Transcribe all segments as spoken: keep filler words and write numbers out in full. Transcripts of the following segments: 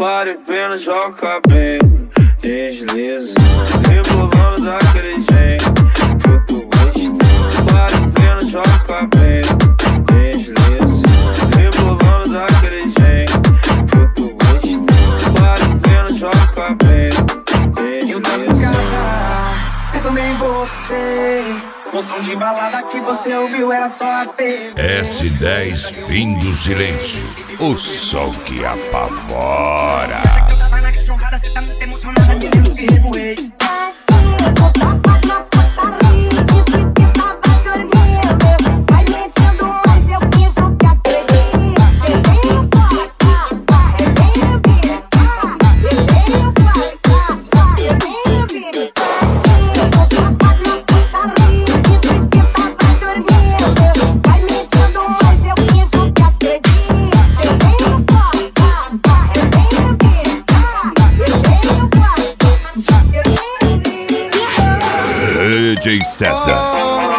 Pare apenas, joga o cabelo deslizando, rebolando daquele jeito que eu tô gostando. Pare apenas, joga o cabelo deslizando, rebolando daquele jeito que eu tô gostando. Pare apenas, joga o cabelo deslizando. Pensando em você, um som de balada que você ouviu era só a T V. S dez, fim do silêncio. O som que apavora. Tava na cachorrada, cê tá muito emocionada, dizendo que revoei. D J César.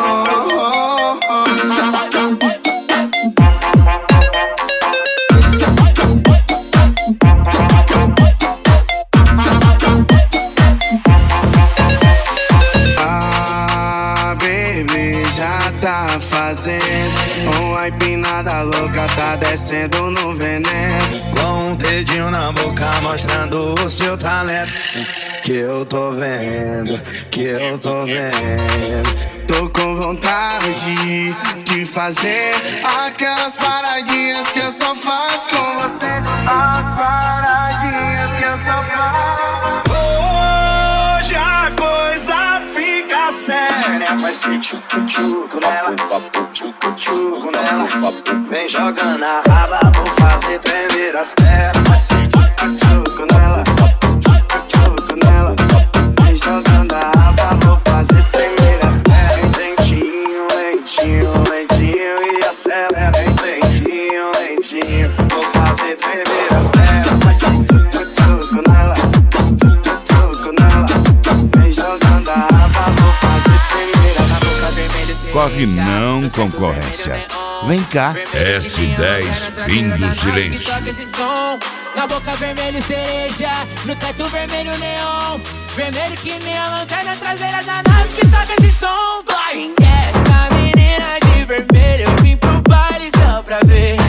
Ah, baby, já tá fazendo uma empinada louca, tá descendo no veneno. Com um dedinho na boca mostrando o seu talento. Que eu tô vendo, que eu tô vendo. Tô com vontade de fazer aquelas paradinhas que eu só faço com você. As paradinhas que eu só faço. Hoje a coisa fica séria. Vai ser tchucu-tchucu nela, tchucu-tchucu nela. Vem jogando a raba, vou fazer tremer as pernas. Vai ser tchucu-tchucu nela, tchucu-tchucu nela. Vem jogando a raba, vou fazer tremer as pernas. Lentinho, lentinho, lentinho e acelera. Lentinho, lentinho, vou fazer tremer as pernas. Vai ser tchucu-tchucu nela, tchucu-tchucu nela. Vem jogando a raba, vou fazer tremer as pernas. Corre não, concorrência. Vem cá. S dez, fim do silêncio. Na boca vermelho cereja, no teto vermelho neon. Vermelho que nem a lanterna traseira da nave que toca esse som. Vai, essa menina de vermelho, eu vim pro baile só pra ver.